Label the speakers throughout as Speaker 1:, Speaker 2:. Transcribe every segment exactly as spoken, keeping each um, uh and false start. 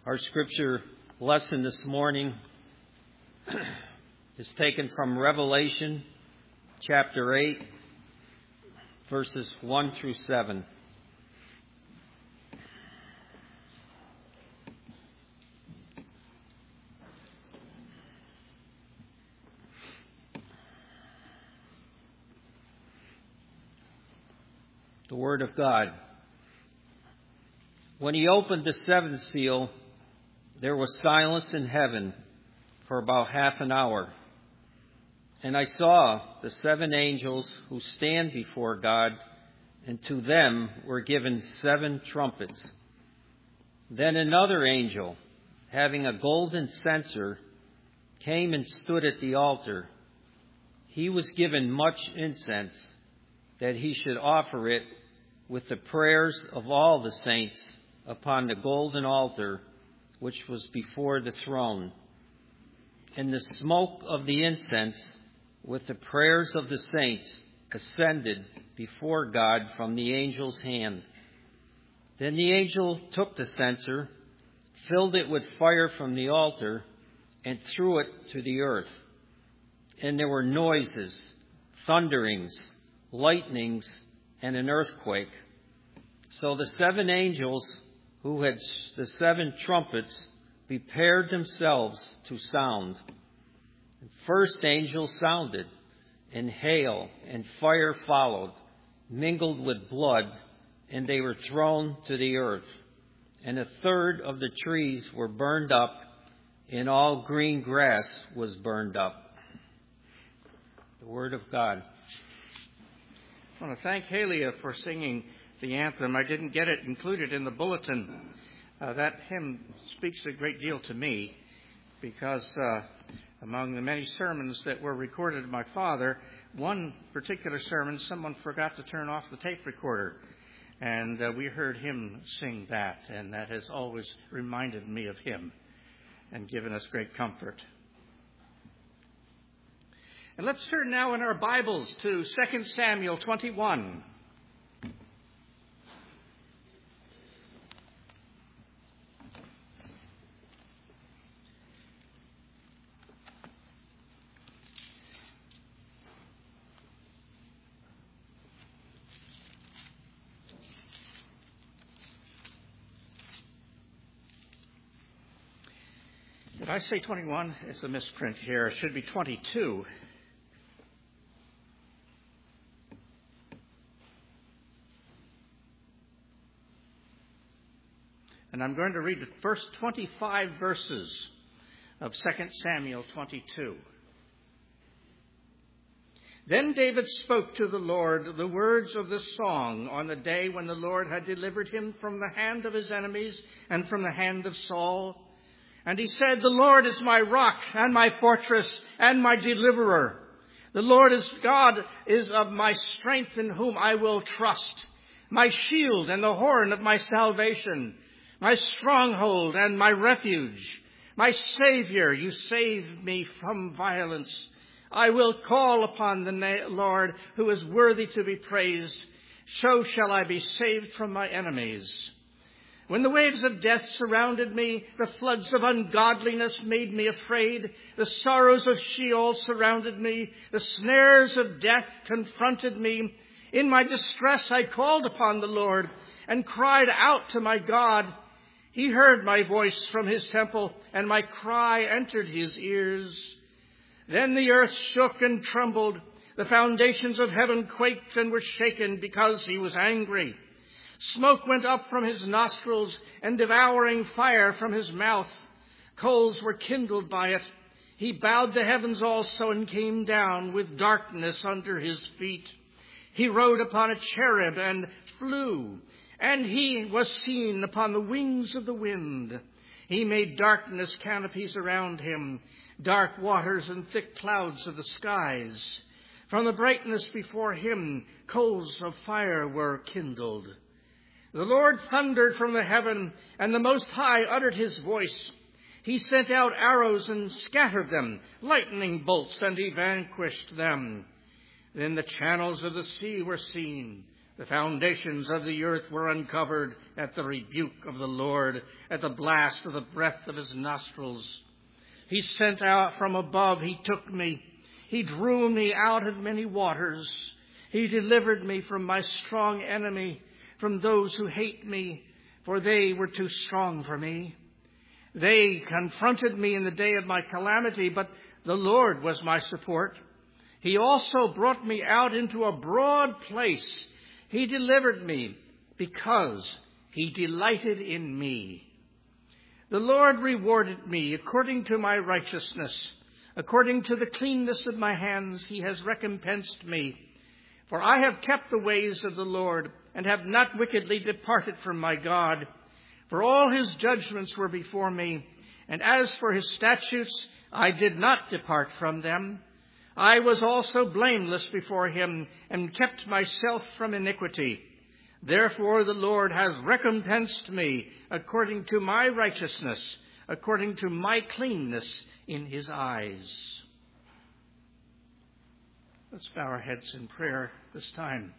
Speaker 1: Our scripture lesson this morning is taken from Revelation chapter eight, verses one through seven. The Word of God. When he opened the seventh seal, there was silence in heaven for about half an hour. And I saw the seven angels who stand before God, and to them were given seven trumpets. Then another angel, having a golden censer, came and stood at the altar. He was given much incense, that he should offer it with the prayers of all the saints upon the golden altar which was before the throne. And the smoke of the incense with the prayers of the saints ascended before God from the angel's hand. Then the angel took the censer, filled it with fire from the altar, and threw it to the earth. And there were noises, thunderings, lightnings, and an earthquake. So the seven angels who had the seven trumpets prepared themselves to sound. The first angel sounded, and hail and fire followed, mingled with blood, and they were thrown to the earth. And a third of the trees were burned up, and all green grass was burned up. The Word of God.
Speaker 2: I want to thank Halia for singing the anthem. I didn't get it included in the bulletin. Uh, that hymn speaks a great deal to me because uh, among the many sermons that were recorded of my father, one particular sermon, someone forgot to turn off the tape recorder. And uh, we heard him sing that, and that has always reminded me of him and given us great comfort. And let's turn now in our Bibles to Second Samuel twenty-one. Did I say twenty-one? It's a misprint here. It should be twenty-two. And I'm going to read the first twenty-five verses of Second Samuel twenty-two. Then David spoke to the Lord the words of this song on the day when the Lord had delivered him from the hand of his enemies and from the hand of Saul. And he said, "The Lord is my rock and my fortress and my deliverer. The Lord is God is of my strength, in whom I will trust, my shield and the horn of my salvation, my stronghold and my refuge, my Savior. You save me from violence. I will call upon the Lord, who is worthy to be praised. So shall I be saved from my enemies. When the waves of death surrounded me, the floods of ungodliness made me afraid. The sorrows of Sheol surrounded me. The snares of death confronted me. In my distress I called upon the Lord and cried out to my God. He heard my voice from his temple, and my cry entered his ears. Then the earth shook and trembled. The foundations of heaven quaked and were shaken because he was angry. Smoke went up from his nostrils, and devouring fire from his mouth. Coals were kindled by it. He bowed the heavens also and came down with darkness under his feet. He rode upon a cherub and flew, and he was seen upon the wings of the wind. He made darkness canopies around him, dark waters and thick clouds of the skies. From the brightness before him, coals of fire were kindled. The Lord thundered from the heaven, and the Most High uttered his voice. He sent out arrows and scattered them, lightning bolts, and he vanquished them. Then the channels of the sea were seen, The foundations of the earth were uncovered at the rebuke of the Lord, at the blast of the breath of his nostrils. He sent out from above, he took me. He drew me out of many waters. He delivered me from my strong enemy, from those who hate me, for they were too strong for me. They confronted me in the day of my calamity, but the Lord was my support. He also brought me out into a broad place. He delivered me because he delighted in me. The Lord rewarded me according to my righteousness. According to the cleanness of my hands, he has recompensed me. For I have kept the ways of the Lord and have not wickedly departed from my God. For all his judgments were before me, and as for his statutes, I did not depart from them. I was also blameless before him and kept myself from iniquity. Therefore the Lord has recompensed me according to my righteousness, according to my cleanness in his eyes. Let's bow our heads in prayer this time.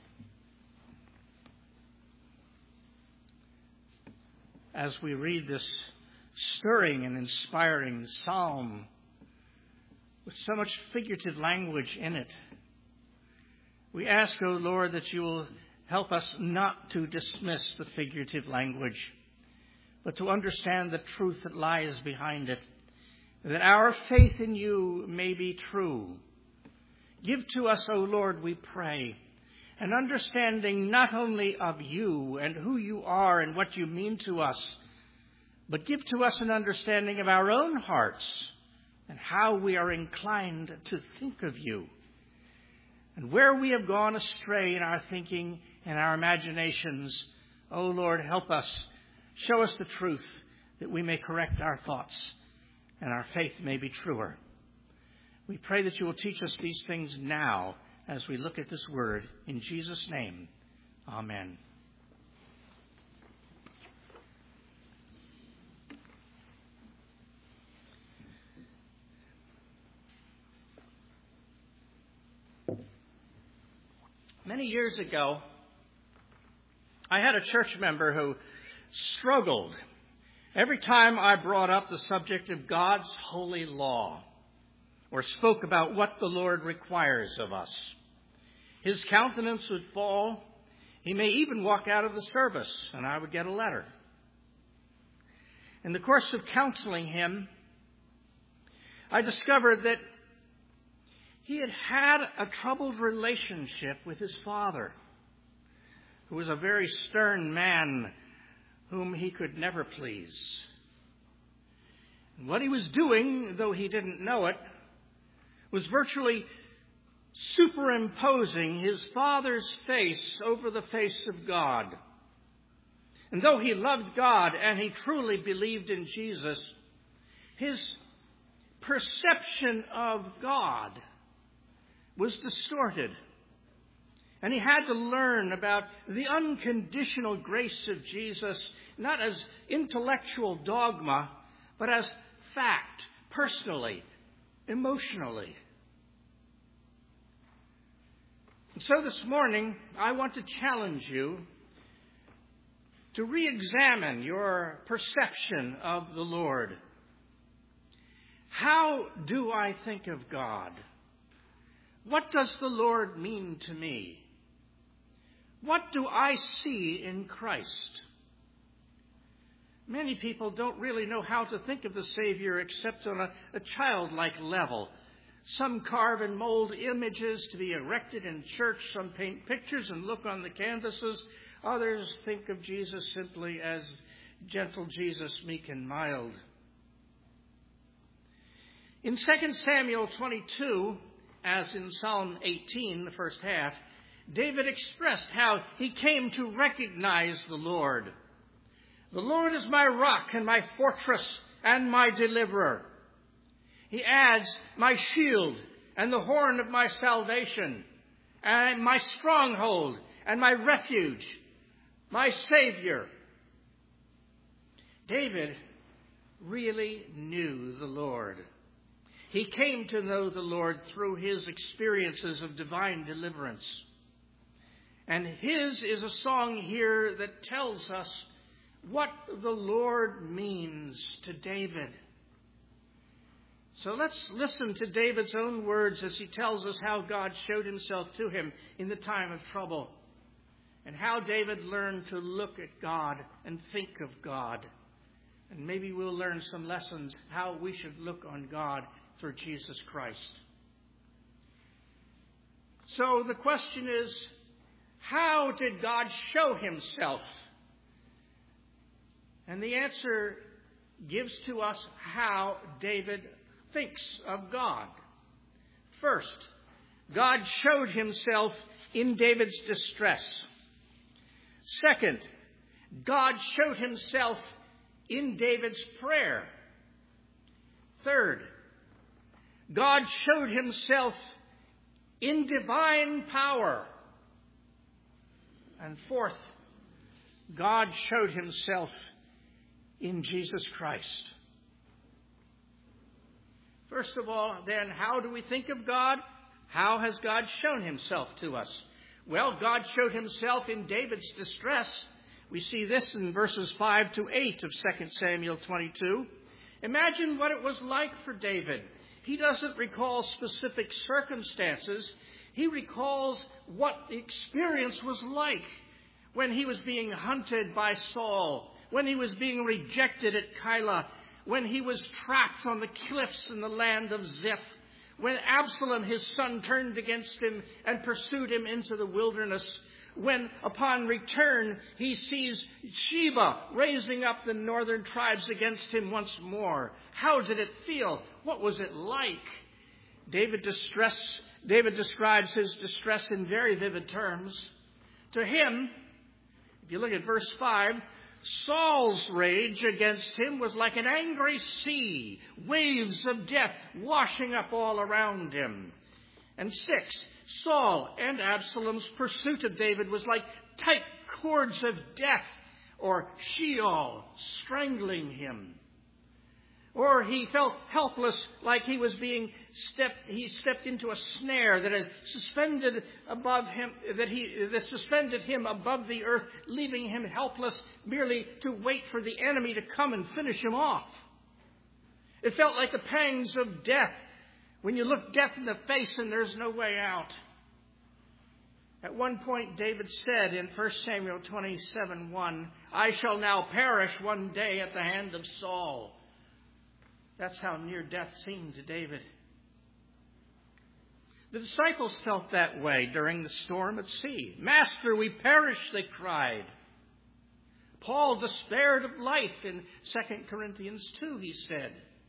Speaker 2: As we read this stirring and inspiring psalm with so much figurative language in it, we ask, O Lord, that you will help us not to dismiss the figurative language, but to understand the truth that lies behind it, that our faith in you may be true. Give to us, O Lord, we pray, an understanding not only of you and who you are and what you mean to us, but give to us an understanding of our own hearts and how we are inclined to think of you, and where we have gone astray in our thinking and our imaginations. O Lord, help us. Show us the truth that we may correct our thoughts and our faith may be truer. We pray that you will teach us these things now as we look at this word. In Jesus' name, amen. Many years ago, I had a church member who struggled every time I brought up the subject of God's holy law or spoke about what the Lord requires of us. His countenance would fall. He may even walk out of the service, and I would get a letter. In the course of counseling him, I discovered that he had had a troubled relationship with his father, who was a very stern man whom he could never please. And what he was doing, though he didn't know it, was virtually superimposing his father's face over the face of God. And though he loved God and he truly believed in Jesus, his perception of God was distorted. And he had to learn about the unconditional grace of Jesus, not as intellectual dogma, but as fact, personally, emotionally. And so this morning, I want to challenge you to re-examine your perception of the Lord. How do I think of God? What does the Lord mean to me? What do I see in Christ? Many people don't really know how to think of the Savior except on a, a childlike level. Some carve and mold images to be erected in church. Some paint pictures and look on the canvases. Others think of Jesus simply as gentle Jesus, meek and mild. In Second Samuel twenty-two, as in Psalm eighteen, the first half, David expressed how he came to recognize the Lord. The Lord is my rock and my fortress and my deliverer. He adds, my shield and the horn of my salvation, and my stronghold and my refuge, my Savior. David really knew the Lord. He came to know the Lord through his experiences of divine deliverance. And his is a song here that tells us what the Lord means to David. So let's listen to David's own words as he tells us how God showed himself to him in the time of trouble, and how David learned to look at God and think of God. And maybe we'll learn some lessons how we should look on God through Jesus Christ. So the question is, how did God show himself? And the answer gives to us how David thinks of God. First, God showed himself in David's distress. Second, God showed himself in David's prayer. Third, God showed himself in divine power. And fourth, God showed himself in Jesus Christ. First of all, then, how do we think of God? How has God shown himself to us? Well, God showed himself in David's distress. We see this in verses five to eight of Second Samuel twenty-two. Imagine what it was like for David. He doesn't recall specific circumstances. He recalls what the experience was like when he was being hunted by Saul, when he was being rejected at Keilah, when he was trapped on the cliffs in the land of Ziph, when Absalom, his son, turned against him and pursued him into the wilderness, when upon return he sees Sheba raising up the northern tribes against him once more. How did it feel? What was it like? David distress, David describes his distress in very vivid terms. To him, if you look at verse five, Saul's rage against him was like an angry sea, waves of death washing up all around him. And six, Saul and Absalom's pursuit of David was like tight cords of death, or Sheol strangling him. Or he felt helpless, like he was being stepped, he stepped into a snare that is suspended above him, that he, that suspended him above the earth, leaving him helpless merely to wait for the enemy to come and finish him off. It felt like the pangs of death when you look death in the face and there's no way out. At one point, David said in First Samuel twenty-seven one, I shall now perish one day at the hand of Saul. That's how near death seemed to David. The disciples felt that way during the storm at sea. Master, we perish, they cried. Paul despaired of life in Second Corinthians two, he said.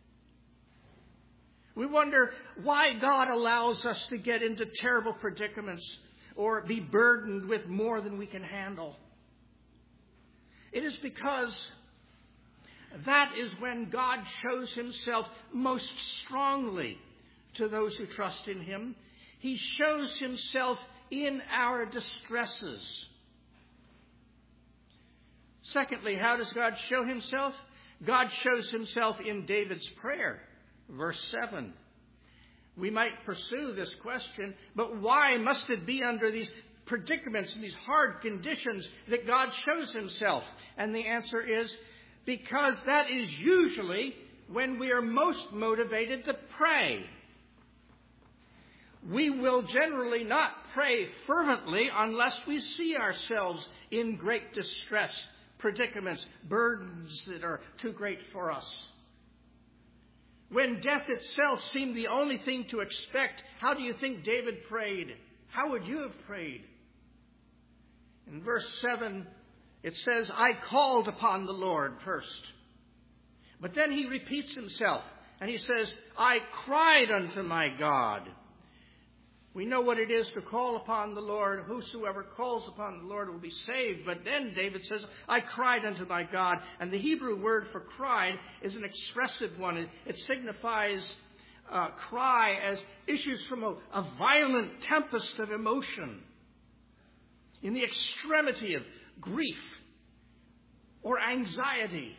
Speaker 2: We wonder why God allows us to get into terrible predicaments or be burdened with more than we can handle. It is because that is when God shows himself most strongly to those who trust in him. He shows himself in our distresses. Secondly, how does God show himself? God shows himself in David's prayer. Verse seven. We might pursue this question, but why must it be under these predicaments and these hard conditions that God shows himself? And the answer is, because that is usually when we are most motivated to pray. We will generally not pray fervently unless we see ourselves in great distress, predicaments, burdens that are too great for us. When death itself seemed the only thing to expect, how do you think David prayed? How would you have prayed? In verse seven, it says, I called upon the Lord first. But then he repeats himself and he says, I cried unto my God. We know what it is to call upon the Lord. Whosoever calls upon the Lord will be saved. But then David says, I cried unto my God. And the Hebrew word for cried is an expressive one. It, it signifies uh, cry as issues from a, a violent tempest of emotion, in the extremity of grief or anxiety.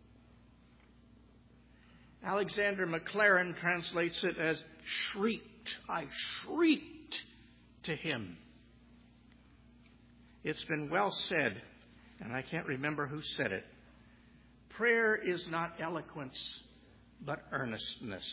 Speaker 2: Alexander McLaren translates it as shrieked. I shrieked to him. It's been well said, and I can't remember who said it. Prayer is not eloquence, but earnestness.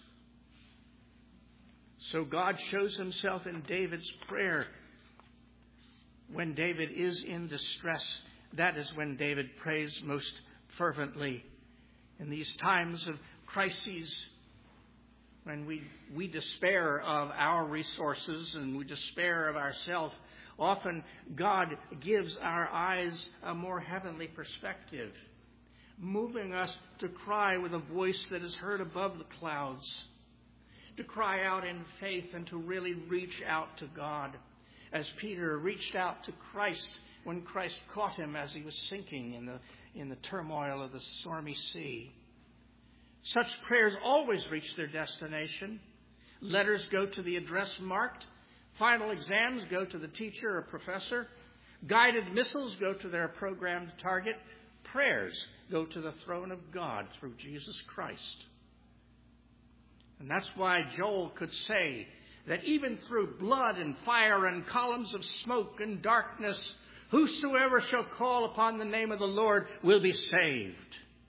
Speaker 2: So God shows himself in David's prayer. When David is in distress, that is when David prays most fervently. In these times of crises, when we, we despair of our resources and we despair of ourselves, often God gives our eyes a more heavenly perspective, moving us to cry with a voice that is heard above the clouds, to cry out in faith and to really reach out to God, as Peter reached out to Christ when Christ caught him as he was sinking in the, in the turmoil of the stormy sea. Such prayers always reach their destination. Letters go to the address marked. Final exams go to the teacher or professor. Guided missiles go to their programmed target. Prayers go to the throne of God through Jesus Christ. And that's why Joel could say that even through blood and fire and columns of smoke and darkness, whosoever shall call upon the name of the Lord will be saved.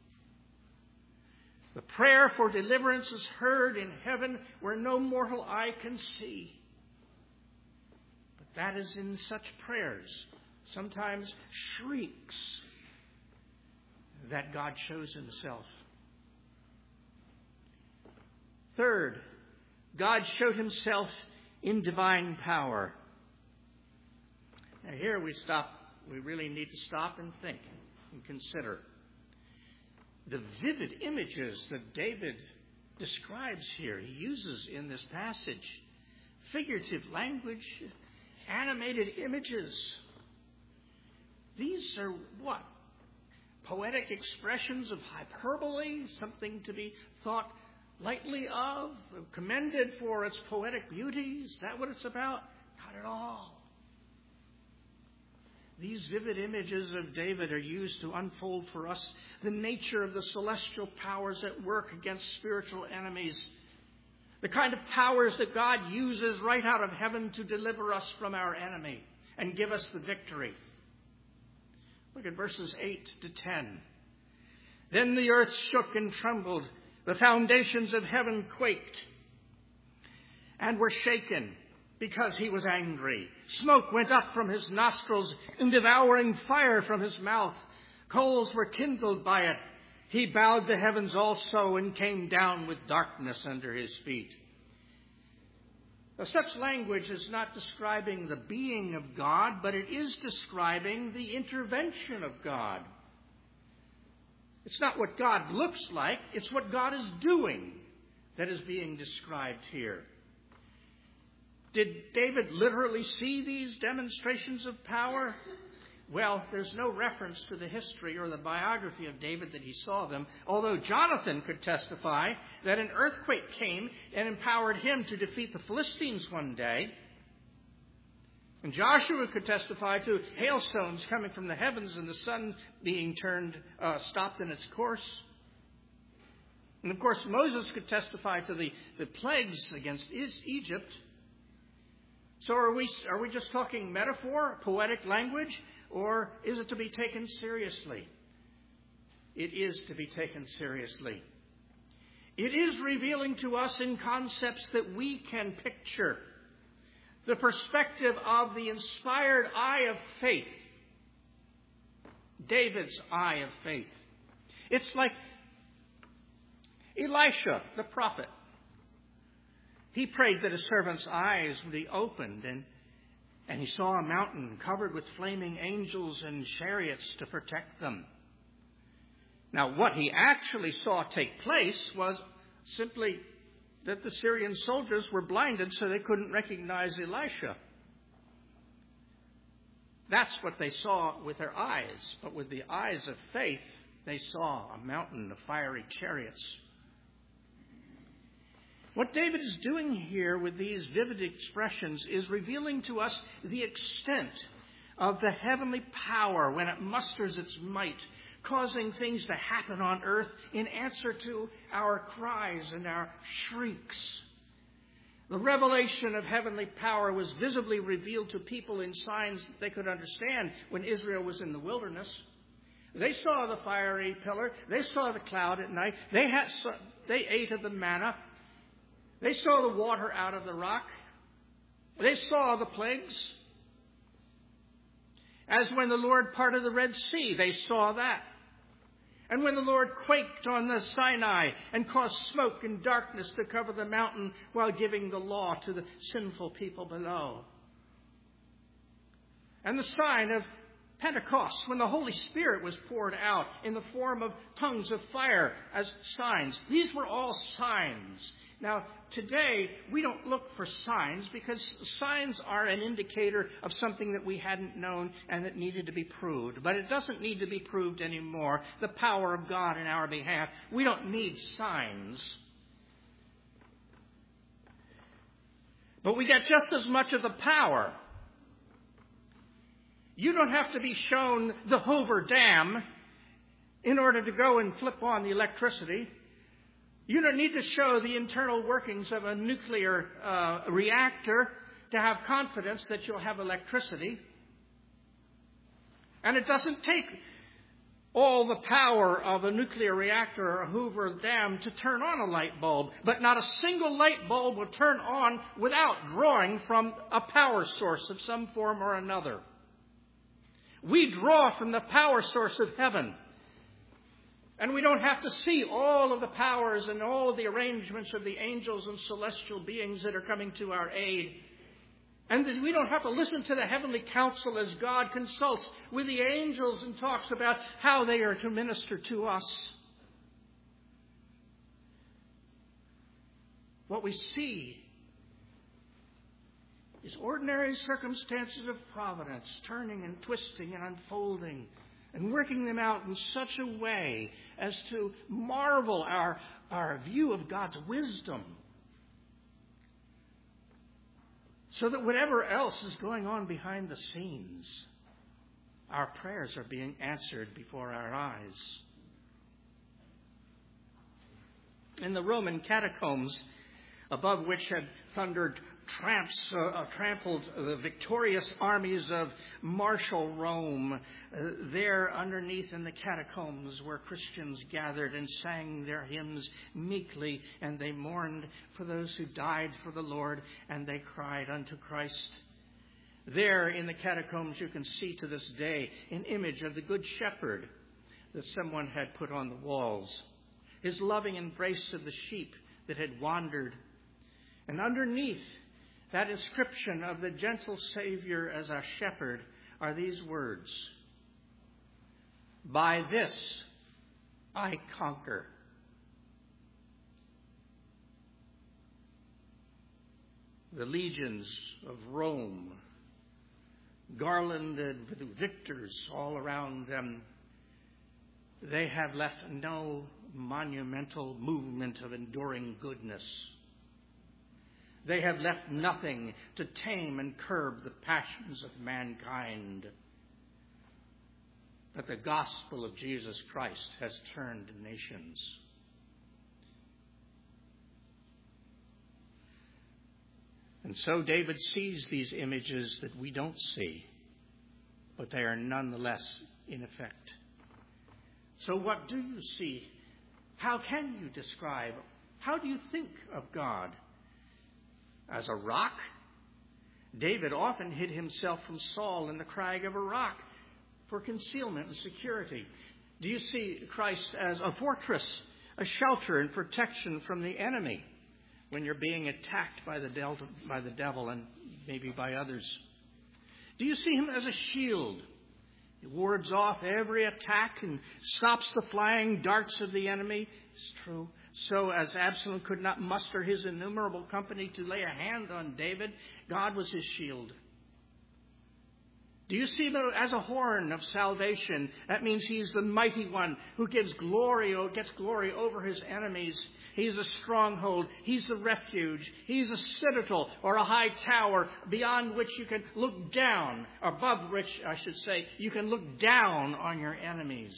Speaker 2: The prayer for deliverance is heard in heaven where no mortal eye can see. But that is in such prayers, sometimes shrieks, that God shows himself. Third, God showed himself in divine power. Now here we stop. We really need to stop and think and consider the vivid images that David describes here. He uses in this passage figurative language, animated images. These are what? Poetic expressions of hyperbole, something to be thought lightly of, commended for its poetic beauty. Is that what it's about? Not at all. These vivid images of David are used to unfold for us the nature of the celestial powers at work against spiritual enemies. The kind of powers that God uses right out of heaven to deliver us from our enemy and give us the victory. Look at verses eight to ten. Then the earth shook and trembled. The foundations of heaven quaked and were shaken because he was angry. Smoke went up from his nostrils and devouring fire from his mouth. Coals were kindled by it. He bowed the heavens also and came down with darkness under his feet. Now, such language is not describing the being of God, but it is describing the intervention of God. It's not what God looks like, it's what God is doing that is being described here. Did David literally see these demonstrations of power? Well, there's no reference to the history or the biography of David that he saw them, although Jonathan could testify that an earthquake came and empowered him to defeat the Philistines one day. And Joshua could testify to hailstones coming from the heavens and the sun being turned, uh, stopped in its course. And of course, Moses could testify to the, the plagues against Egypt. So are we, are we just talking metaphor, poetic language, or is it to be taken seriously? It is to be taken seriously. It is revealing to us in concepts that we can picture the perspective of the inspired eye of faith. David's eye of faith. It's like Elisha, the prophet. He prayed that his servant's eyes would be opened, and, and he saw a mountain covered with flaming angels and chariots to protect them. Now, what he actually saw take place was simply that the Syrian soldiers were blinded so they couldn't recognize Elisha. That's what they saw with their eyes. But with the eyes of faith, they saw a mountain of fiery chariots. What David is doing here with these vivid expressions is revealing to us the extent of the heavenly power when it musters its might, causing things to happen on earth in answer to our cries and our shrieks. The revelation of heavenly power was visibly revealed to people in signs that they could understand when Israel was in the wilderness. They saw the fiery pillar. They saw the cloud at night. They had, they ate of the manna. They saw the water out of the rock. They saw the plagues. As when the Lord parted the Red Sea, they saw that. And when the Lord quaked on the Sinai and caused smoke and darkness to cover the mountain while giving the law to the sinful people below. And the sign of Pentecost, when the Holy Spirit was poured out in the form of tongues of fire as signs. These were all signs. Now, today, we don't look for signs because signs are an indicator of something that we hadn't known and that needed to be proved. But it doesn't need to be proved anymore. The power of God in our behalf. We don't need signs. But we get just as much of the power. You don't have to be shown the Hoover Dam in order to go and flip on the electricity. You don't need to show the internal workings of a nuclear uh, reactor to have confidence that you'll have electricity. And it doesn't take all the power of a nuclear reactor or a Hoover Dam to turn on a light bulb. But not a single light bulb will turn on without drawing from a power source of some form or another. We draw from the power source of heaven. And we don't have to see all of the powers and all of the arrangements of the angels and celestial beings that are coming to our aid. And we don't have to listen to the heavenly council as God consults with the angels and talks about how they are to minister to us. What we see is ordinary circumstances of providence, turning and twisting and unfolding and working them out in such a way as to marvel our, our view of God's wisdom. So that whatever else is going on behind the scenes, our prayers are being answered before our eyes. In the Roman catacombs, above which had thundered tramps, uh, uh, trampled the victorious armies of martial Rome. Uh, there underneath in the catacombs where Christians gathered and sang their hymns meekly, and they mourned for those who died for the Lord, and they cried unto Christ. There in the catacombs you can see to this day an image of the Good Shepherd that someone had put on the walls. His loving embrace of the sheep that had wandered. And underneath that inscription of the gentle Savior as our shepherd are these words: by this I conquer. The legions of Rome, garlanded with victors all around them, they have left no monumental movement of enduring goodness. They have left nothing to tame and curb the passions of mankind. But the gospel of Jesus Christ has turned nations. And so David sees these images that we don't see, but they are nonetheless in effect. So what do you see? How can you describe? How do you think of God? As a rock? David often hid himself from Saul in the crag of a rock for concealment and security. Do you see Christ as a fortress, a shelter and protection from the enemy when you're being attacked by the devil, by the devil and maybe by others? Do you see him as a shield? He wards off every attack and stops the flying darts of the enemy. It's true. So as Absalom could not muster his innumerable company to lay a hand on David, God was his shield. Do you see him as a horn of salvation? That means he's the mighty one who gives glory, or gets glory over his enemies. He's a stronghold. He's the refuge. He's a citadel or a high tower beyond which you can look down, above which, I should say, you can look down on your enemies.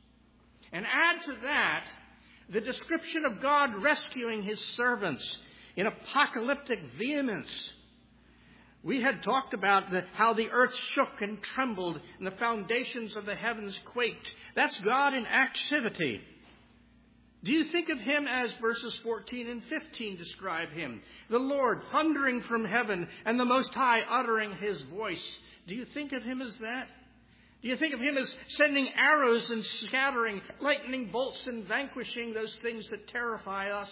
Speaker 2: And add to that the description of God rescuing his servants. in apocalyptic vehemence. We had talked about the, how the earth shook and trembled and the foundations of the heavens quaked. That's God in activity. Do you think of him as verses fourteen and fifteen describe him? The Lord thundering from heaven and the Most High uttering his voice. Do you think of him as that? Do you think of him as sending arrows and scattering lightning bolts and vanquishing those things that terrify us?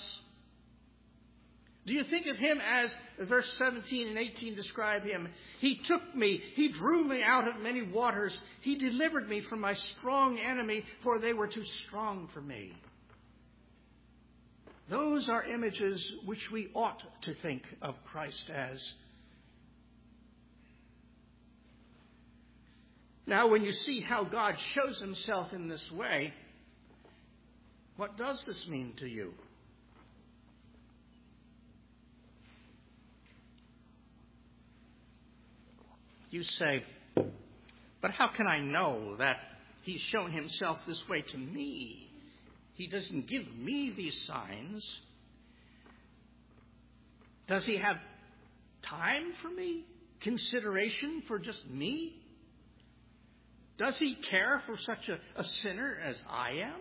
Speaker 2: Do you think of him as, verse seventeen and eighteen describe him? He took me, he drew me out of many waters. He delivered me from my strong enemy, for they were too strong for me. Those are images which we ought to think of Christ as. Now, when you see how God shows himself in this way, what does this mean to you? You say, but how can I know that he's shown himself this way to me? He doesn't give me these signs. Does he have time for me? Consideration for just me? Does he care for such a, a sinner as I am?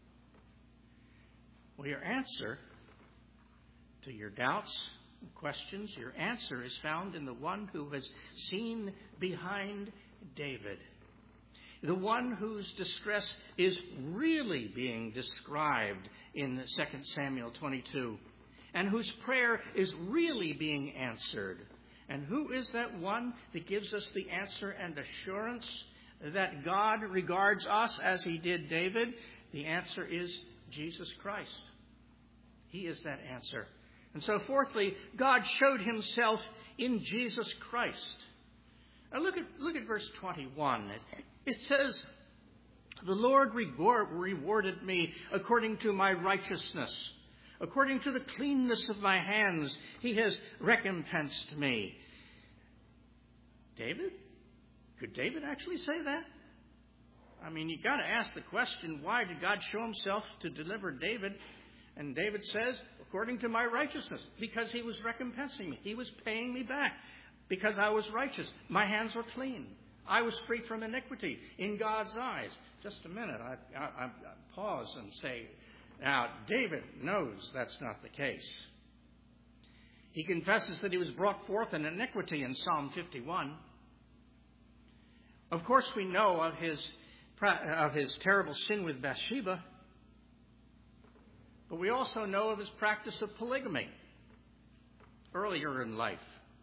Speaker 2: Well, your answer to your doubts and questions, your answer is found in the one who has seen behind David. The one whose distress is really being described in Second Samuel twenty-two, and whose prayer is really being answered. And who is that one that gives us the answer and assurance that God regards us as he did David? The answer is Jesus Christ. He is that answer. And so fourthly, God showed himself in Jesus Christ. Now look at, look at verse twenty-one. It, it says, the Lord reward, rewarded me according to my righteousness. According to the cleanness of my hands, he has recompensed me. David? Could David actually say that? I mean, you've got to ask the question, why did God show himself to deliver David? And David says, according to my righteousness, because he was recompensing me. He was paying me back because I was righteous. My hands were clean. I was free from iniquity in God's eyes. Just a minute. I, I, I pause and say, now, David knows that's not the case. He confesses that he was brought forth in iniquity in Psalm fifty-one. Of course, we know of his, of his terrible sin with Bathsheba. But we also know of his practice of polygamy earlier in life.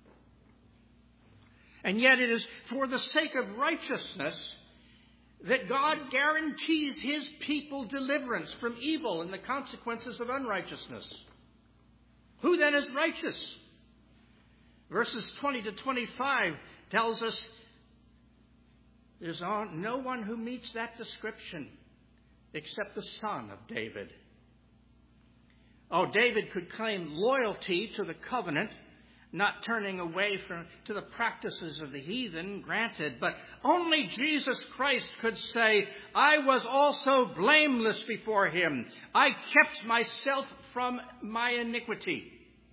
Speaker 2: And yet it is for the sake of righteousness that God guarantees his people deliverance from evil and the consequences of unrighteousness. Who then is righteous? Verses twenty to twenty-five tells us there's no one who meets that description except the son of David. Oh, David could claim loyalty to the covenant, not turning away from to the practices of the heathen, granted, but only Jesus Christ could say, I was also blameless before him. I kept myself from my iniquity.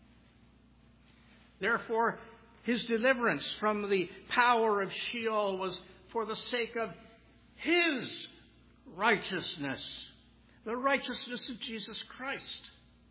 Speaker 2: Therefore, his deliverance from the power of Sheol was for the sake of his righteousness, the righteousness of Jesus Christ.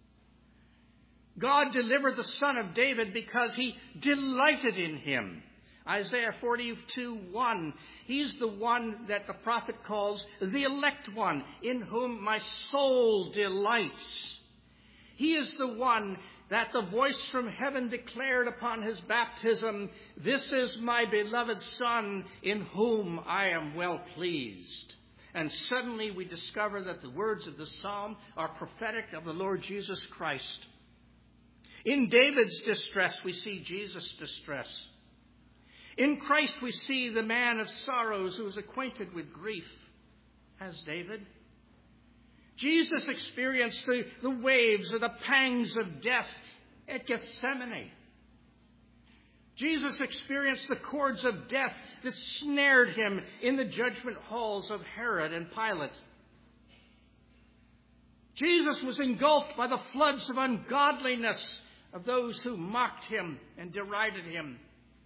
Speaker 2: God delivered the Son of David because he delighted in him. Isaiah forty-two one, he's the one that the prophet calls the elect one, in whom my soul delights. He is the one that the voice from heaven declared upon his baptism, this is my beloved Son, in whom I am well pleased. And suddenly we discover that the words of the psalm are prophetic of the Lord Jesus Christ. In David's distress, we see Jesus' distress. In Christ, we see the man of sorrows who is acquainted with grief, as David. Jesus experienced the, the waves or the pangs of death at Gethsemane. Jesus experienced the cords of death that snared him in the judgment halls of Herod and Pilate. Jesus was engulfed by the floods of ungodliness of those who mocked him and derided him.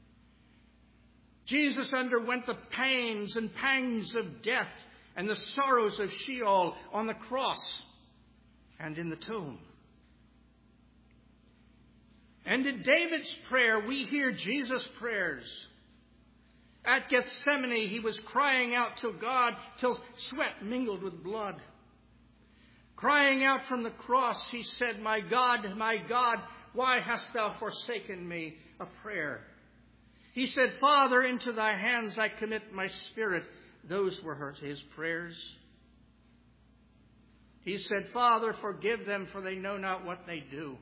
Speaker 2: Jesus underwent the pains and pangs of death and the sorrows of Sheol on the cross and in the tomb. And in David's prayer, we hear Jesus' prayers. At Gethsemane, he was crying out to God till sweat mingled with blood. Crying out from the cross, he said, "My God, my God, why hast thou forsaken me?" A prayer. He said, "Father, into thy hands I commit my spirit." Those were his prayers. He said, "Father, forgive them, for they know not what they do."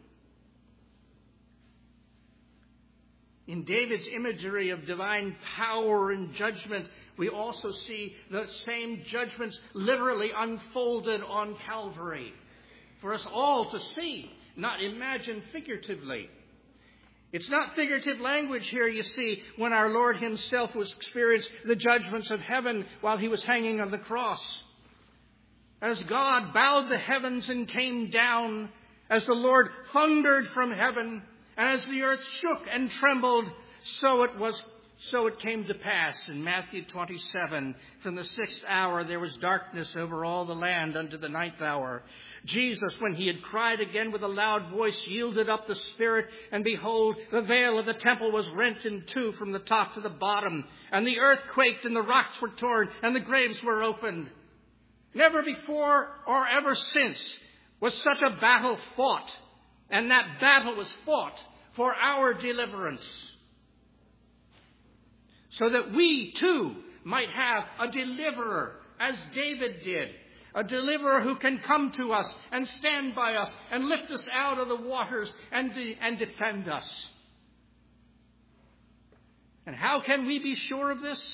Speaker 2: In David's imagery of divine power and judgment, we also see the same judgments literally unfolded on Calvary for us all to see, not imagine figuratively. It's not figurative language here, you see, when our Lord himself was experiencing the judgments of heaven while he was hanging on the cross. As God bowed the heavens and came down, as the Lord thundered from heaven, and as the earth shook and trembled, so it was, so it came to pass. In Matthew twenty-seven, from the sixth hour there was darkness over all the land unto the ninth hour. Jesus, when he had cried again with a loud voice, yielded up the spirit, and behold, the veil of the temple was rent in two from the top to the bottom, and the earth quaked, and the rocks were torn, and the graves were opened. Never before or ever since was such a battle fought, and that battle was fought for our deliverance, so that we too might have a deliverer, as David did, a deliverer who can come to us and stand by us and lift us out of the waters and, de- and defend us. And how can we be sure of this?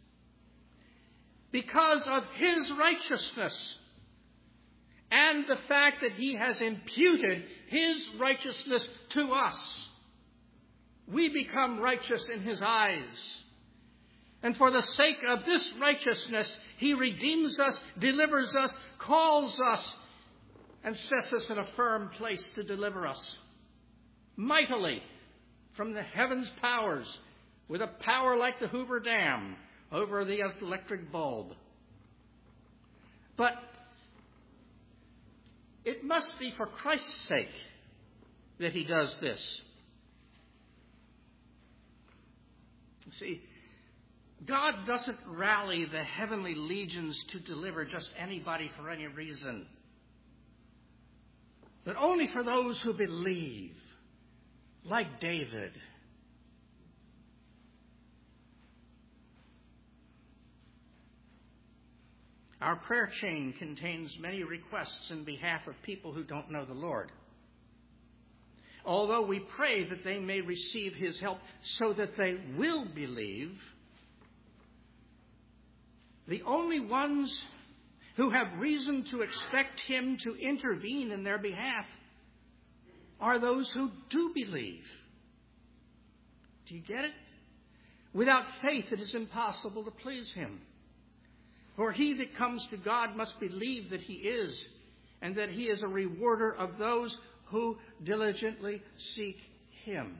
Speaker 2: Because of his righteousness and the fact that he has imputed his righteousness to us. We become righteous in his eyes. And for the sake of this righteousness, he redeems us, delivers us, calls us, and sets us in a firm place to deliver us mightily from the heavens' powers, with a power like the Hoover Dam over the electric bulb. But it must be for Christ's sake that he does this. See, God doesn't rally the heavenly legions to deliver just anybody for any reason, but only for those who believe, like David. Our prayer chain contains many requests in behalf of people who don't know the Lord. Although we pray that they may receive his help so that they will believe, the only ones who have reason to expect him to intervene in their behalf are those who do believe. Do you get it? Without faith, it is impossible to please him. For he that comes to God must believe that he is, and that he is a rewarder of those who diligently seek him.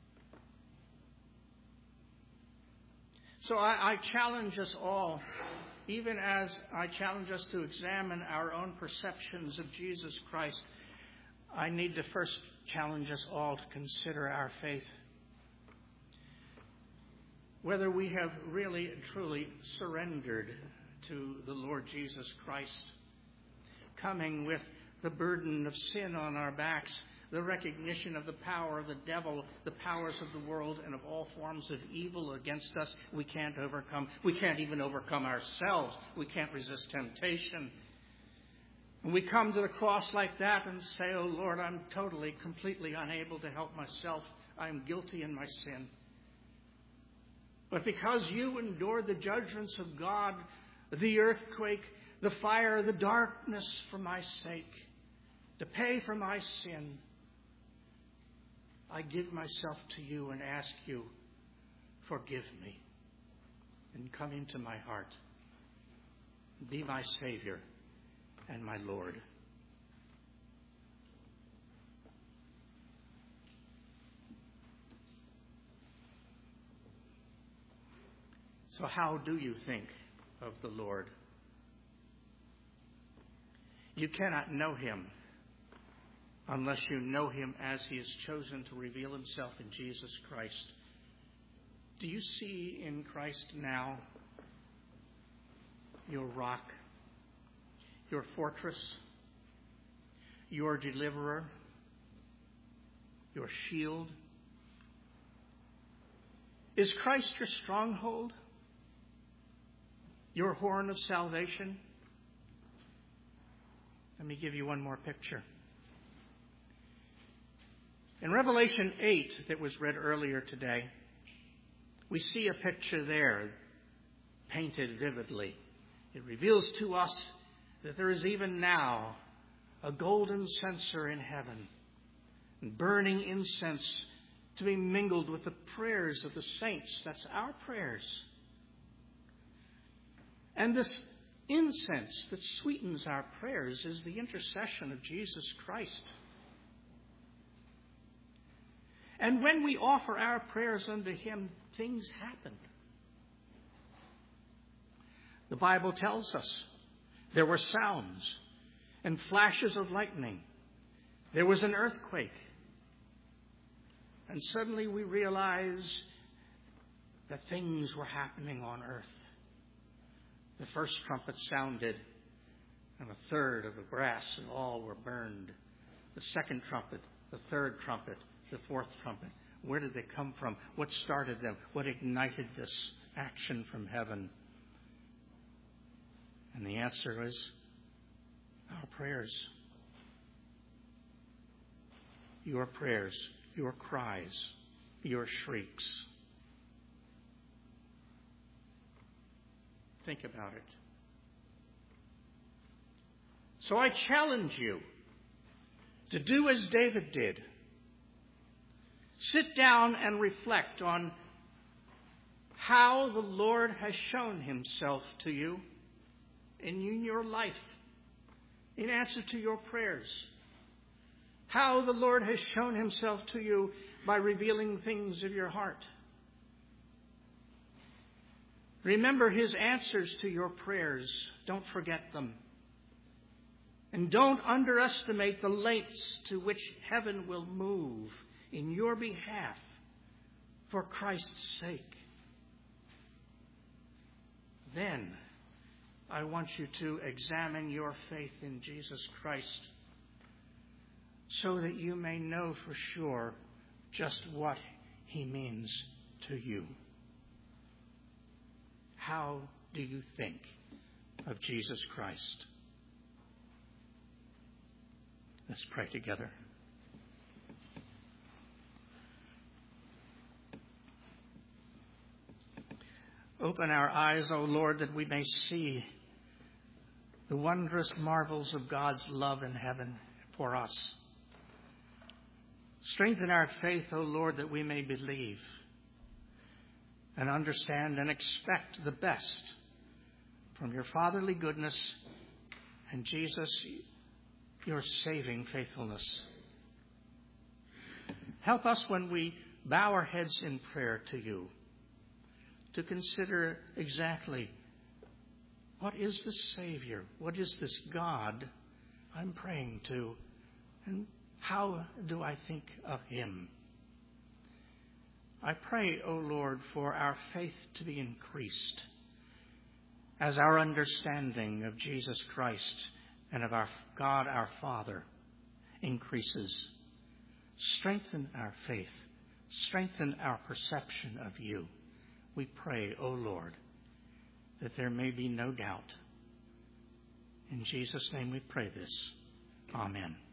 Speaker 2: So I, I challenge us all, even as I challenge us to examine our own perceptions of Jesus Christ, I need to first challenge us all to consider our faith. Whether we have really and truly surrendered to the Lord Jesus Christ, coming with the burden of sin on our backs, the recognition of the power of the devil, the powers of the world, and of all forms of evil against us we can't overcome. We can't even overcome ourselves. We can't resist temptation. And we come to the cross like that and say, "Oh Lord, I'm totally, completely unable to help myself. I'm guilty in my sin. But because you endured the judgments of God, the earthquake, the fire, the darkness for my sake, to pay for my sin, I give myself to you and ask you, forgive me and come into my heart. Be my Savior and my Lord." So how do you think of the Lord? You cannot know him unless you know him as he has chosen to reveal himself in Jesus Christ. Do you see in Christ now your rock, your fortress, your deliverer, your shield? Is Christ your stronghold, your horn of salvation? Let me give you one more picture. In Revelation eight, that was read earlier today, we see a picture there painted vividly. It reveals to us that there is even now a golden censer in heaven, burning incense to be mingled with the prayers of the saints. That's our prayers. And this incense that sweetens our prayers is the intercession of Jesus Christ. And when we offer our prayers unto him, things happen. The Bible tells us there were sounds and flashes of lightning. There was an earthquake. And suddenly we realize that things were happening on earth. The first trumpet sounded, and a third of the brass and all were burned. The second trumpet, the third trumpet, the fourth trumpet. Where did they come from? What started them? What ignited this action from heaven? And the answer is our prayers. Your prayers, your cries, your shrieks. Think about it. So I challenge you to do as David did. Sit down and reflect on how the Lord has shown himself to you in your life, in answer to your prayers. How the Lord has shown himself to you by revealing things of your heart. Remember his answers to your prayers. Don't forget them. And don't underestimate the lengths to which heaven will move in your behalf for Christ's sake. Then I want you to examine your faith in Jesus Christ so that you may know for sure just what he means to you. How do you think of Jesus Christ? Let's pray together. Open our eyes, O Lord, that we may see the wondrous marvels of God's love in heaven for us. Strengthen our faith, O Lord, that we may believe and understand and expect the best from your fatherly goodness and Jesus, your saving faithfulness. Help us when we bow our heads in prayer to you to consider exactly what is this Savior, what is this God I'm praying to, and how do I think of him? I pray, O Lord, for our faith to be increased as our understanding of Jesus Christ and of our God our Father increases. Strengthen our faith. Strengthen our perception of you. We pray, O Lord, that there may be no doubt. In Jesus' name we pray this. Amen.